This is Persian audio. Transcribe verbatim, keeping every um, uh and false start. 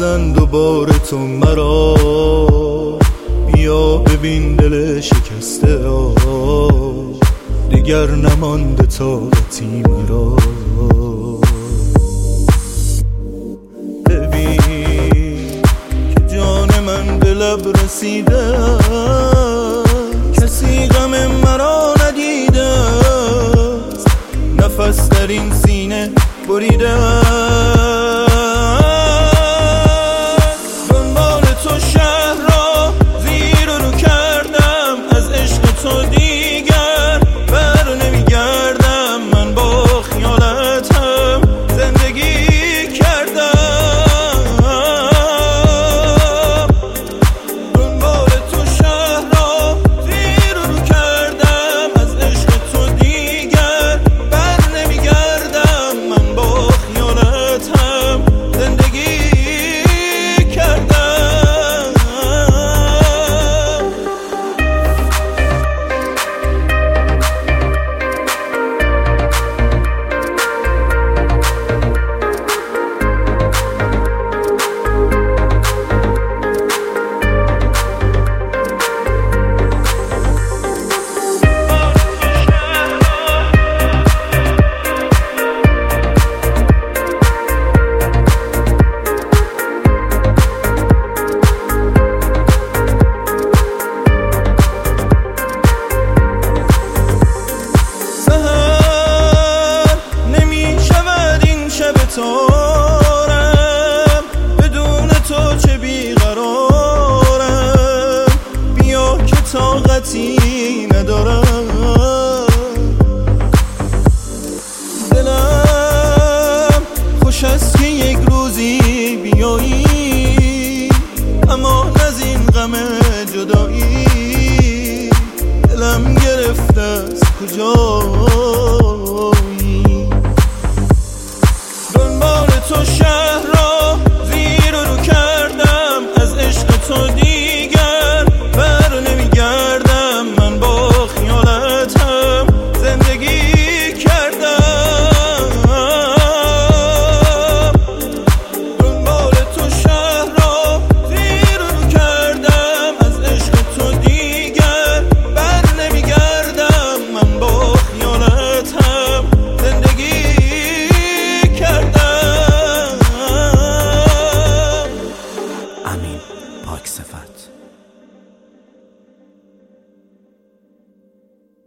بزن دوباره تو مرا، بیا ببین دل شکسته ها، دیگر نمانده طاقتی مرا. ببین که جان من به لب رسیده، کسی غم مرا ندیده، نفس در این سینه بریده. دنبال تو شهر را زیر و رو کردم، از عشق تو دیگر بر نمیگردم. من با خیالتم زندگی کردم، دنبال تو شهر را زیر و رو کردم، از عشق تو دیگر بر نمیگردم. من با خیالتم زندگی کردم. تارم بدون تو چه بیقرارم، بیا که طاقتی ندارم. دلم خوش از